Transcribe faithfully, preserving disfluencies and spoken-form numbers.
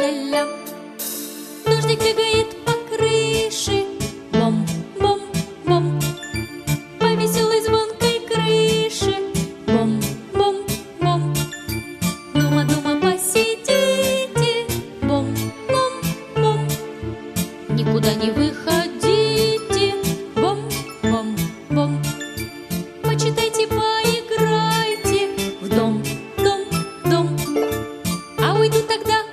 ля-ля-ля. Дождик бегает по крыше, бом-бом-бом, по веселой звонкой крыше, бом-бом-бом. Дома-дома посидите, бом-бом-бом, никуда не выходите, бом-бом-бом. Почитайте, поиграйте в дом, дом, дом, а уйду тогда